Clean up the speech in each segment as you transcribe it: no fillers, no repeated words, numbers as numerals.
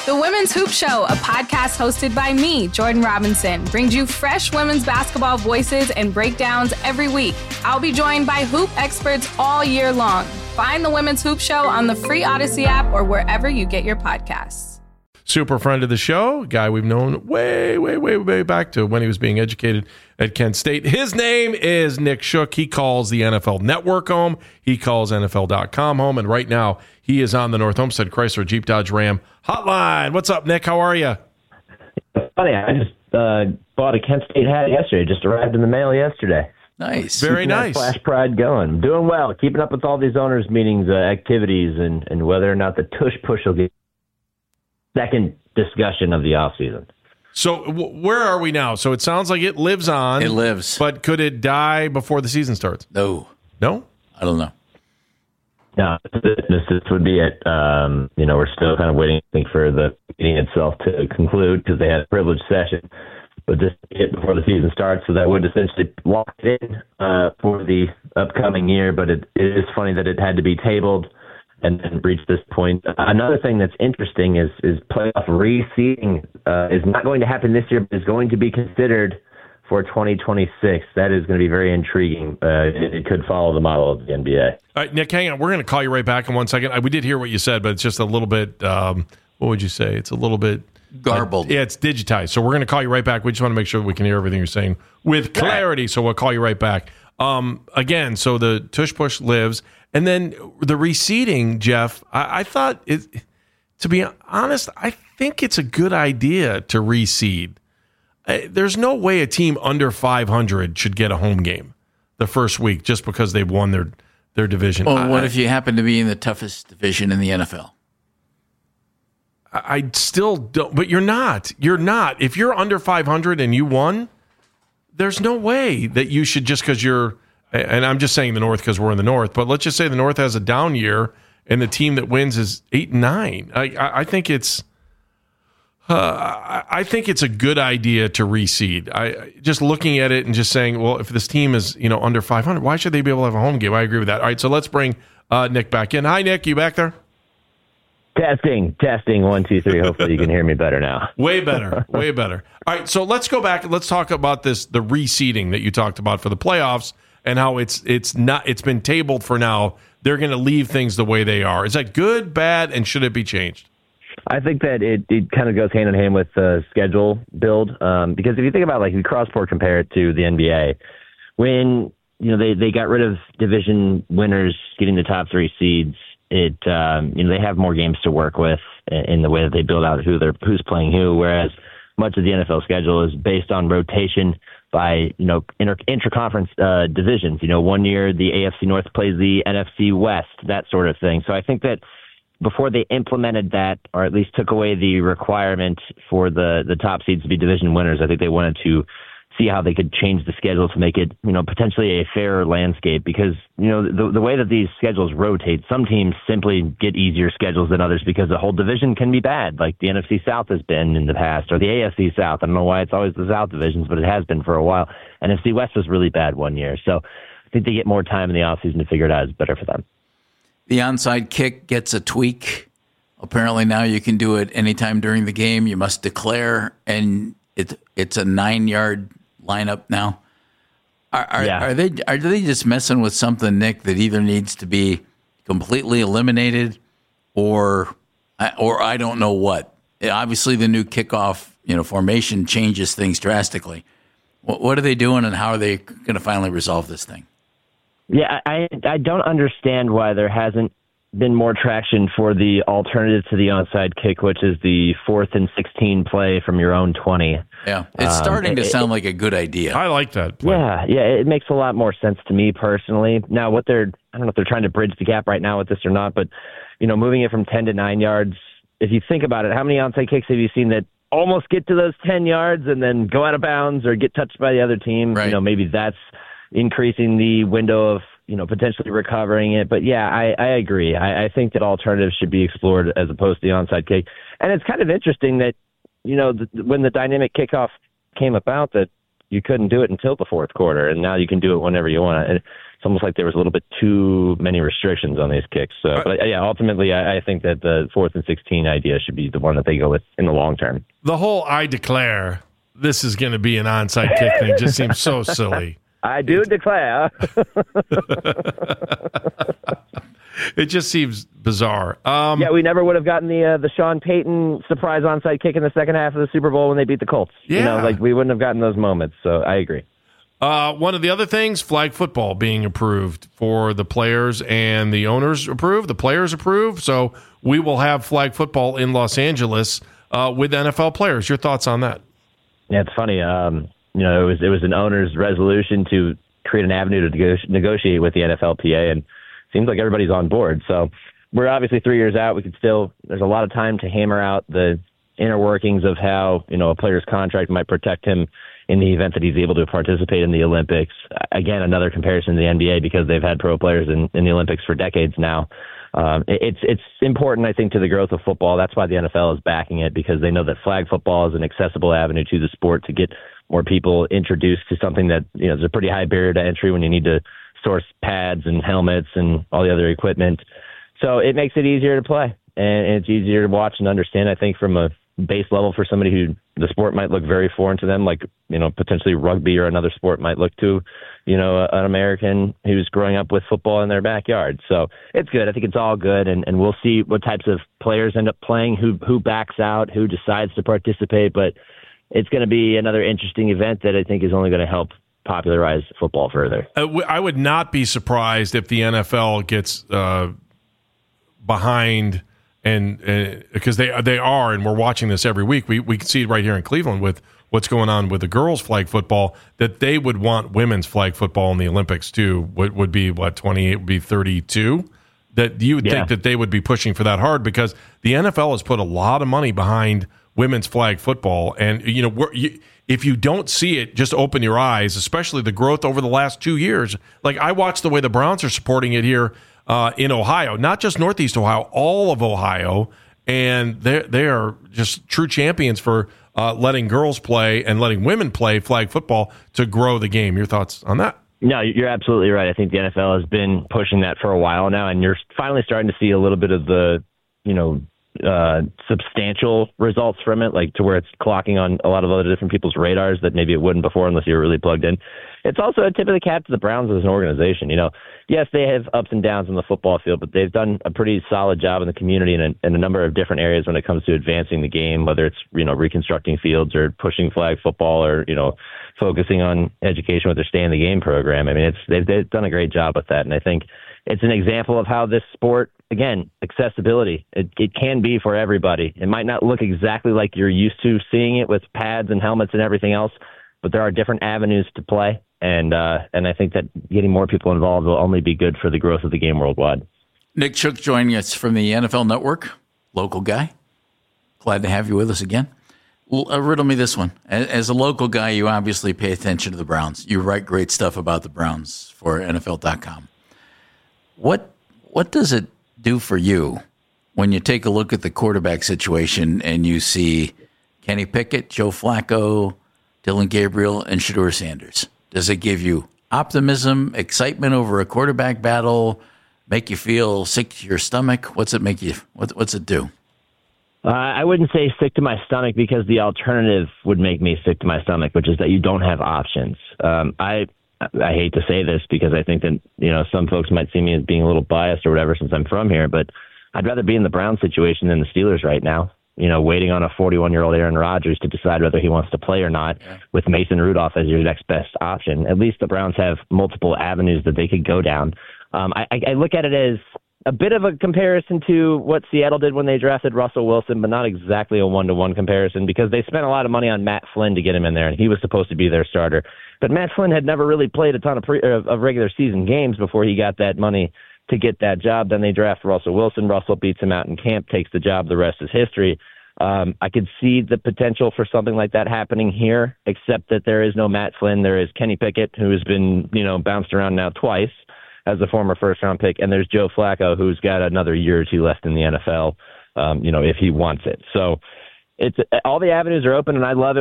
The Women's Hoop Show, a podcast hosted by me, Jordan Robinson, brings you fresh women's basketball voices and breakdowns every week. I'll be joined by hoop experts all year long. Find the Women's Hoop Show on the free Odyssey app or wherever you get your podcasts. Super friend of the show, guy we've known way back to when he was being educated at Kent State. His name is Nick Shook. He calls the NFL Network home. He calls NFL.com home. And right now, he is on the North Homestead Chrysler Jeep Dodge Ram hotline. What's up, Nick? How are you? Funny, I just bought a Kent State hat yesterday. Just arrived in the mail yesterday. Nice. Very nice. Flash Pride going. Doing well. Keeping up with all these owners' meetings, activities, and whether or not the tush push will get second discussion of the offseason. So where are we now? So it sounds like it lives on. It lives. But could it die before the season starts? No. No? I don't know. No, this would be it. We're still kind of waiting, I think, for the meeting itself to conclude because they had a privileged session. But this is it before the season starts, so that would essentially lock it in for the upcoming year. But it is funny that it had to be tabled and reach this point. Another thing that's interesting is playoff reseeding is not going to happen this year, but is going to be considered for 2026. That is going to be very intriguing. It could follow the model of the NBA. All right, Nick, hang on. We're going to call you right back in 1 second. We did hear what you said, but it's just a little bit, what would you say? It's a little bit garbled. Yeah, it's digitized. So we're going to call you right back. We just want to make sure we can hear everything you're saying with clarity, so we'll call you right back. Again, so the tush push lives. And then the reseeding, Jeff, I thought, to be honest, I think it's a good idea to reseed. There's no way a team under 500 should get a home game the first week just because they've won their division. Well, what if you happen to be in the toughest division in the NFL? I still don't, but you're not. You're not. If you're under 500 and you won, there's no way that you should just because you're, and I'm just saying the North because we're in the North, but let's just say the North has a down year and the team that wins is 8-9. I think it's a good idea to reseed. Just looking at it and just saying, well, if this team is under 500, why should they be able to have a home game? I agree with that. All right, so let's bring Nick back in. Hi, Nick. You back there? Testing. 1, 2, 3. Hopefully you can hear me better now. Way better. All right, so let's go back and let's talk about the reseeding that you talked about for the playoffs and how it's been tabled for now. They're going to leave things the way they are. Is that good, bad, and should it be changed? I think that it kind of goes hand in hand with the schedule build because if you think about if you cross-sport compare it to the NBA, when they got rid of division winners getting the top 3 seeds, they have more games to work with in the way that they build out who's playing who, whereas much of the NFL schedule is based on rotation by intra-conference divisions. 1 year the AFC North plays the NFC West, that sort of thing. So I think that before they implemented that, or at least took away the requirement for the top seeds to be division winners, I think they wanted to see how they could change the schedule to make it, potentially a fairer landscape because, the way that these schedules rotate, some teams simply get easier schedules than others because the whole division can be bad, like the NFC South has been in the past, or the AFC South. I don't know why it's always the South divisions, but it has been for a while. NFC West was really bad one year. So I think they get more time in the offseason to figure it out. It's better for them. The onside kick gets a tweak. Apparently now you can do it anytime during the game. You must declare, and it's a 9-yard lineup now. Are they just messing with something, Nick, that either needs to be completely eliminated or I don't know what? Obviously, the new kickoff formation changes things drastically. What are they doing, and how are they going to finally resolve this thing? Yeah, I don't understand why there hasn't been more traction for the alternative to the onside kick, which is the 4th and 16 play from your own 20. Yeah, it's starting to sound like a good idea. I like that play. Yeah, it makes a lot more sense to me personally. Now, I don't know if they're trying to bridge the gap right now with this or not, but, moving it from 10 to 9 yards, if you think about it, how many onside kicks have you seen that almost get to those 10 yards and then go out of bounds or get touched by the other team? Right. Maybe that's increasing the window of, potentially recovering it. But yeah, I agree. I think that alternatives should be explored as opposed to the onside kick. And it's kind of interesting that, when the dynamic kickoff came about that, you couldn't do it until the fourth quarter, and now you can do it whenever you want. And it's almost like there was a little bit too many restrictions on these kicks. So, but yeah, ultimately, I think that the 4th and 16 idea should be the one that they go with in the long term. The whole "I declare this is going to be an onside kick" thing just seems so silly. I do declare. It just seems bizarre. Yeah, we never would have gotten the Sean Payton surprise onside kick in the second half of the Super Bowl when they beat the Colts. Yeah. We wouldn't have gotten those moments. So I agree. One of the other things, flag football being approved for the players, and the owners approved, the players approved. So we will have flag football in Los Angeles with NFL players. Your thoughts on that? Yeah, it's funny. It was an owner's resolution to create an avenue to negotiate with the NFLPA, and it seems like everybody's on board. So we're obviously 3 years out. There's a lot of time to hammer out the inner workings of how, a player's contract might protect him in the event that he's able to participate in the Olympics. Again, another comparison to the NBA, because they've had pro players in the Olympics for decades now. It's important, I think, to the growth of football. That's why the NFL is backing it, because they know that flag football is an accessible avenue to the sport to get more people introduced to something that, there's a pretty high barrier to entry when you need to source pads and helmets and all the other equipment. So it makes it easier to play, and it's easier to watch and understand, I think, from a base level for somebody who the sport might look very foreign to them, like, potentially rugby or another sport might look to, an American who's growing up with football in their backyard. So it's good. I think it's all good. And we'll see what types of players end up playing, who backs out, who decides to participate. But it's going to be another interesting event that I think is only going to help popularize football further. I would not be surprised if the NFL gets behind, and because they are, and we're watching this every week. We can see it right here in Cleveland with what's going on with the girls' flag football, that they would want women's flag football in the Olympics too. Would be 28, would be 32. That you would think that they would be pushing for that hard, because the NFL has put a lot of money behind women's flag football. And, if you don't see it, just open your eyes, especially the growth over the last 2 years. Like, I watched the way the Browns are supporting it here in Ohio, not just Northeast Ohio, all of Ohio. And they are just true champions for letting girls play and letting women play flag football to grow the game. Your thoughts on that? No, you're absolutely right. I think the NFL has been pushing that for a while now, and you're finally starting to see a little bit of the, substantial results from it, like to where it's clocking on a lot of other different people's radars that maybe it wouldn't before unless you were really plugged in. It's also a tip of the cap to the Browns as an organization. Yes, they have ups and downs on the football field, but they've done a pretty solid job in the community in a number of different areas when it comes to advancing the game, whether it's, reconstructing fields or pushing flag football or, focusing on education with their Stay in the Game program. I mean, they've done a great job with that. And I think it's an example of how this sport, again, accessibility, it can be for everybody. It might not look exactly like you're used to seeing it with pads and helmets and everything else, but there are different avenues to play. And I think that getting more people involved will only be good for the growth of the game worldwide. Nick Shook joining us from the NFL Network, local guy. Glad to have you with us again. Riddle me this one. As a local guy, you obviously pay attention to the Browns. You write great stuff about the Browns for NFL.com. What does it do for you when you take a look at the quarterback situation and you see Kenny Pickett, Joe Flacco, Dylan Gabriel, and Shedeur Sanders? Does it give you optimism, excitement over a quarterback battle, make you feel sick to your stomach? What's it do? I wouldn't say sick to my stomach, because the alternative would make me sick to my stomach, which is that you don't have options. I hate to say this because I think that, some folks might see me as being a little biased or whatever since I'm from here, but I'd rather be in the Browns situation than the Steelers right now, waiting on a 41-year-old Aaron Rodgers to decide whether he wants to play or not, with Mason Rudolph as your next best option. At least the Browns have multiple avenues that they could go down. I look at it as a bit of a comparison to what Seattle did when they drafted Russell Wilson, but not exactly a one-to-one comparison, because they spent a lot of money on Matt Flynn to get him in there, and he was supposed to be their starter. But Matt Flynn had never really played a ton of regular season games before he got that money to get that job. Then they draft Russell Wilson. Russell beats him out in camp, takes the job. The rest is history. I could see the potential for something like that happening here, except that there is no Matt Flynn. There is Kenny Pickett, who has been, bounced around now twice as a former first-round pick, and there's Joe Flacco, who's got another year or two left in the NFL, if he wants it. So it's all the avenues are open, and I love it when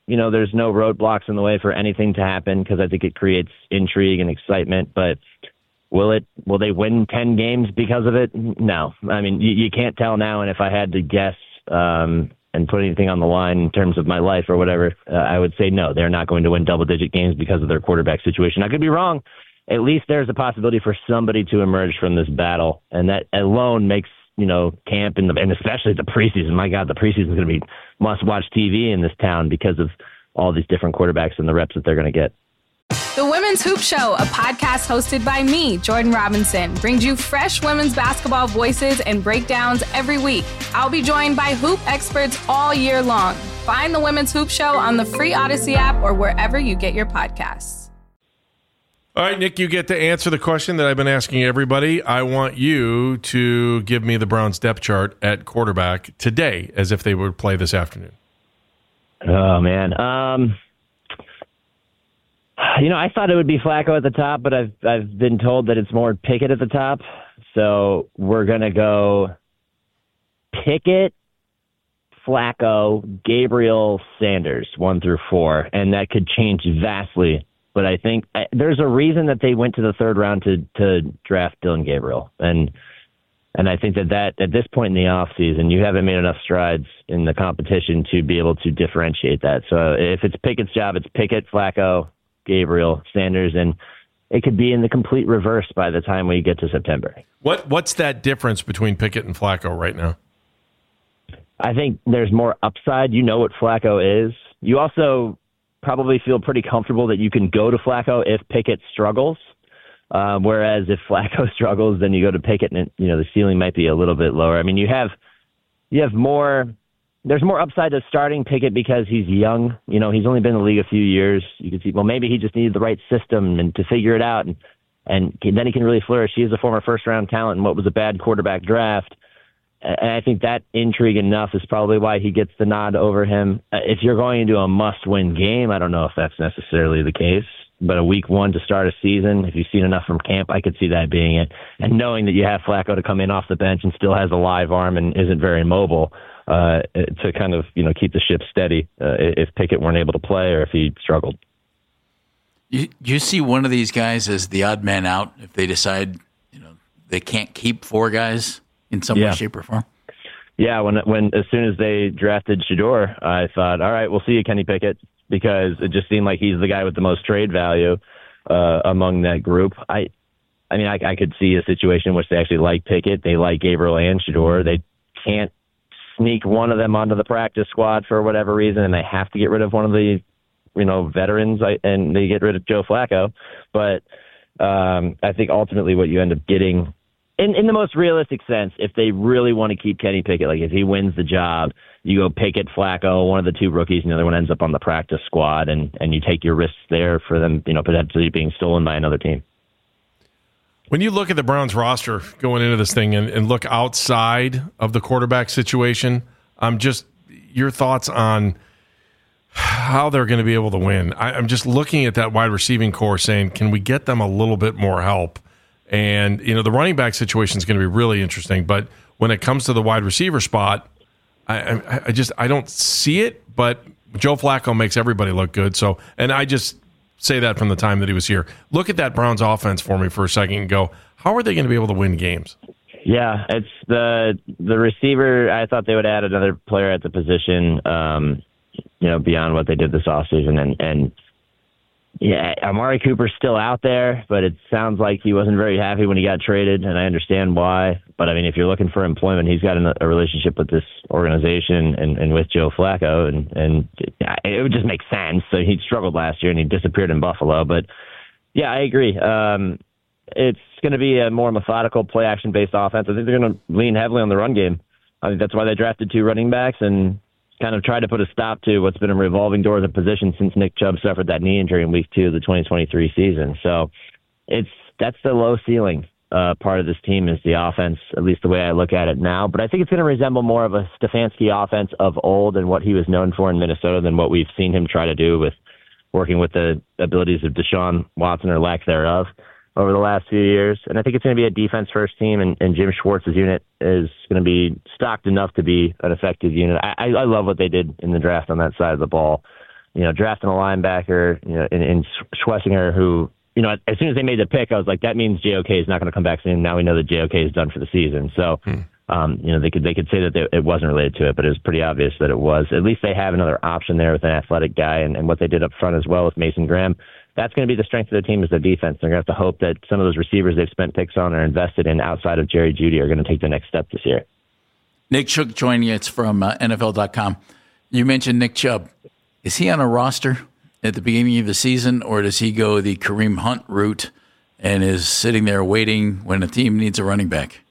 there's no roadblocks in the way for anything to happen because I think it creates intrigue and excitement. But will they win 10 games because of it? No. I mean, you can't tell now. And if I had to guess and put anything on the line in terms of my life or whatever, I would say no. They're not going to win double-digit games because of their quarterback situation. I could be wrong. At least there's a possibility for somebody to emerge from this battle, and that alone makes camp and especially the preseason. My God, the preseason is going to be must-watch TV in this town because of all these different quarterbacks and the reps that they're going to get. The Women's Hoop Show, a podcast hosted by me, Jordan Robinson, brings you fresh women's basketball voices and breakdowns every week. I'll be joined by hoop experts all year long. Find the Women's Hoop Show on the free Odyssey app or wherever you get your podcasts. All right, Nick, you get to answer the question that I've been asking everybody. I want you to give me the Browns depth chart at quarterback today as if they would play this afternoon. Oh, man. I thought it would be Flacco at the top, but I've been told that it's more Pickett at the top. So we're going to go Pickett, Flacco, Gabriel, Sanders, 1 through 4. And that could change vastly. But I think there's a reason that they went to the third round to draft Dillon Gabriel. And I think that at this point in the offseason, you haven't made enough strides in the competition to be able to differentiate that. So if it's Pickett's job, it's Pickett, Flacco, Gabriel, Sanders, and it could be in the complete reverse by the time we get to September. What's that difference between Pickett and Flacco right now? I think there's more upside. You know what Flacco is. You also probably feel pretty comfortable that you can go to Flacco if Pickett struggles. Whereas if Flacco struggles, then you go to Pickett and, the ceiling might be a little bit lower. I mean, you have more, there's more upside to starting Pickett because he's young. He's only been in the league a few years. You can see, well, maybe he just needed the right system and to figure it out. And then he can really flourish. He is a former first-round talent in what was a bad quarterback draft. And I think that intrigue enough is probably why he gets the nod over him. If you're going into a must-win game, I don't know if that's necessarily the case. But a week 1 to start a season, if you've seen enough from camp, I could see that being it. And knowing that you have Flacco to come in off the bench and still has a live arm and isn't very mobile to kind of keep the ship steady if Pickett weren't able to play or if he struggled. You see one of these guys as the odd man out if they decide they can't keep 4 guys in some way, shape, or form? Yeah, when as soon as they drafted Shedeur, I thought, all right, we'll see you, Kenny Pickett, because it just seemed like he's the guy with the most trade value among that group. I could see a situation in which they actually like Pickett, they like Gabriel and Shedeur. They can't sneak one of them onto the practice squad for whatever reason, and they have to get rid of one of the veterans, and they get rid of Joe Flacco. But I think ultimately what you end up getting, in the most realistic sense, if they really want to keep Kenny Pickett, like if he wins the job, you go Pickett, Flacco, one of the 2 rookies, and the other one ends up on the practice squad, and you take your risks there for them, potentially being stolen by another team. When you look at the Browns roster going into this thing and look outside of the quarterback situation, your thoughts on how they're going to be able to win. I'm just looking at that wide receiving core saying, can we get them a little bit more help? And, the running back situation is going to be really interesting. But when it comes to the wide receiver spot, I don't see it. But Joe Flacco makes everybody look good. So, and I just say that from the time that he was here. Look at that Browns offense for me for a second and go, how are they going to be able to win games? Yeah, it's the receiver. I thought they would add another player at the position, beyond what they did this offseason. And yeah, Amari Cooper's still out there, but it sounds like he wasn't very happy when he got traded, and I understand why. But, I mean, if you're looking for employment, he's got a relationship with this organization and with Joe Flacco, and it would just make sense. So he struggled last year, and he disappeared in Buffalo. But, yeah, I agree. It's going to be a more methodical play-action-based offense. I think they're going to lean heavily on the run game. I think that's why they drafted 2 running backs and kind of tried to put a stop to what's been a revolving door of the position since Nick Chubb suffered that knee injury in week 2 of the 2023 season. So that's the low ceiling part of this team is the offense, at least the way I look at it now. But I think it's going to resemble more of a Stefanski offense of old and what he was known for in Minnesota than what we've seen him try to do with working with the abilities of Deshaun Watson or lack thereof over the last few years. And I think it's going to be a defense-first team, and Jim Schwartz's unit is going to be stocked enough to be an effective unit. I love what they did in the draft on that side of the ball. drafting a linebacker, in Schlesinger, who, as soon as they made the pick, I was like, that means JOK is not going to come back soon. Now we know that JOK is done for the season. So, they could say that it wasn't related to it, but it was pretty obvious that it was. At least they have another option there with an athletic guy, and what they did up front as well with Mason Graham. That's going to be the strength of their team is their defense. They're going to have to hope that some of those receivers they've spent picks on or invested in outside of Jerry Jeudy are going to take the next step this year. Nick Shook joining us from NFL.com. You mentioned Nick Chubb. Is he on a roster at the beginning of the season, or does he go the Kareem Hunt route and is sitting there waiting when a team needs a running back?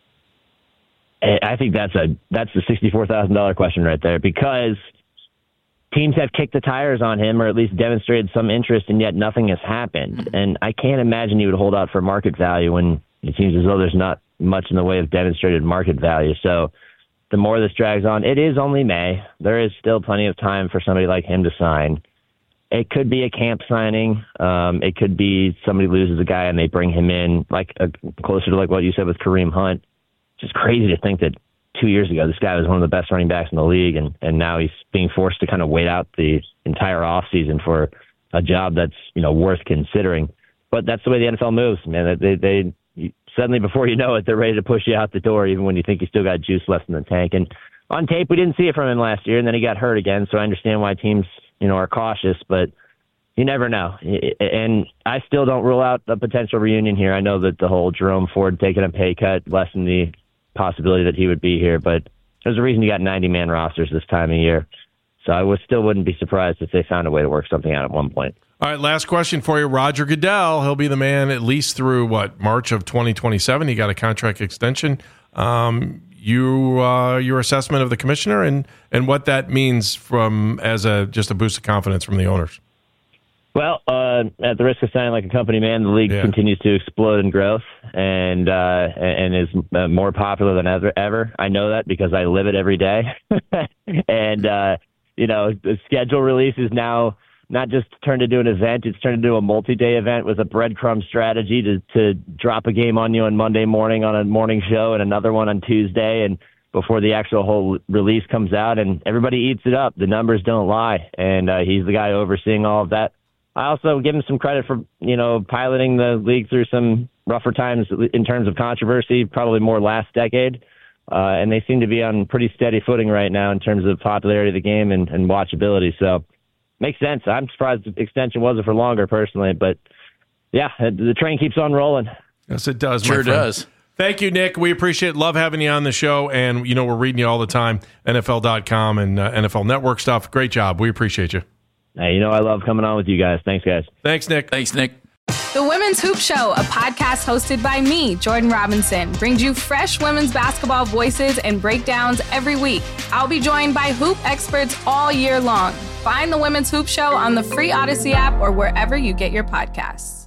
I think that's the $64,000 question right there, because teams have kicked the tires on him, or at least demonstrated some interest, and yet nothing has happened. And I can't imagine he would hold out for market value when it seems as though there's not much in the way of demonstrated market value. So the more this drags on, it is only May. There is still plenty of time for somebody like him to sign. It could be a camp signing. It could be somebody loses a guy and they bring him in, closer to what you said with Kareem Hunt. It's just crazy to think that 2 years ago, this guy was one of the best running backs in the league, and now he's being forced to kind of wait out the entire offseason for a job that's, worth considering. But that's the way the NFL moves, man. They suddenly, before you know it, they're ready to push you out the door, even when you think you still got juice left in the tank. And on tape, we didn't see it from him last year, and then he got hurt again, so I understand why teams, are cautious, but you never know. And I still don't rule out a potential reunion here. I know that the whole Jerome Ford taking a pay cut lessened the possibility that he would be here, but there's a reason you got 90-man rosters this time of year. So I wouldn't be surprised if they found a way to work something out at one point. All right, last question for you. Roger Goodell, he'll be the man at least through, March of 2027. He got a contract extension. Your assessment of the commissioner and what that means just a boost of confidence from the owners. Well, at the risk of sounding like a company man, the league continues to explode in growth and is more popular than ever. I know that because I live it every day. And, the schedule release is now not just turned into an event, it's turned into a multi-day event with a breadcrumb strategy to drop a game on you on Monday morning on a morning show and another one on Tuesday, and before the actual whole release comes out, and everybody eats it up. The numbers don't lie, and he's the guy overseeing all of that. I also give him some credit for, piloting the league through some rougher times in terms of controversy, probably more last decade. And they seem to be on pretty steady footing right now in terms of popularity of the game and watchability. So makes sense. I'm surprised the extension wasn't for longer personally, but yeah, the train keeps on rolling. Yes, it does. Sure does. Thank you, Nick. We appreciate it. Love having you on the show. And, we're reading you all the time, NFL.com and NFL Network stuff. Great job. We appreciate you. Hey, I love coming on with you guys. Thanks, guys. Thanks, Nick. Thanks, Nick. The Women's Hoop Show, a podcast hosted by me, Jordan Robinson, brings you fresh women's basketball voices and breakdowns every week. I'll be joined by hoop experts all year long. Find the Women's Hoop Show on the free Odyssey app or wherever you get your podcasts.